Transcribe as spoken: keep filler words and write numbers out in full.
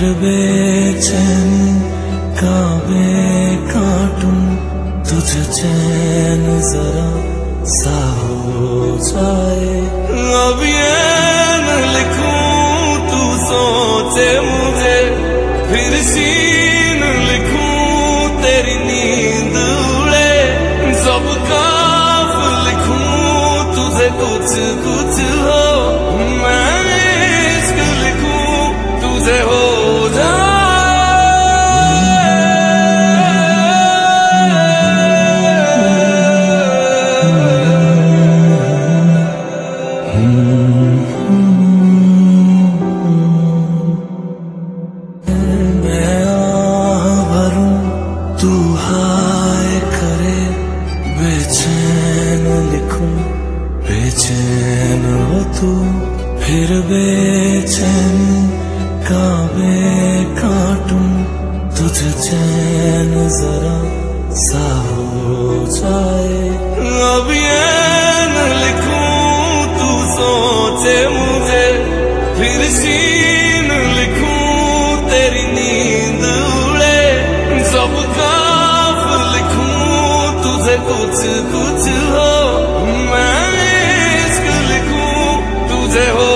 फिर बेचैन काबे काटूं तुझे चैन जरा सा हो जाए। अब ये न लिखूं तू सोचे मुझे, फिर सीन लिखूं तेरी नींद उड़े। सब काफ लिखूं तुझे कुछ कुछ हो, मैं इश्क लिखूं तुझे हो जाए। तू हाय करे बेचैन लिखूं बेचैन हो तू, फिर बेचैन काबे काटूं तुझे चैन जरा सा हो जाए। अब ये न लिखूं तू सोचे मुझे, फिर सीन लिखूं तेरी नींद उड़े। सब काफ लिखूं तुझे कुछ कुछ हो, मैं इश्क लिखूं तुझे हो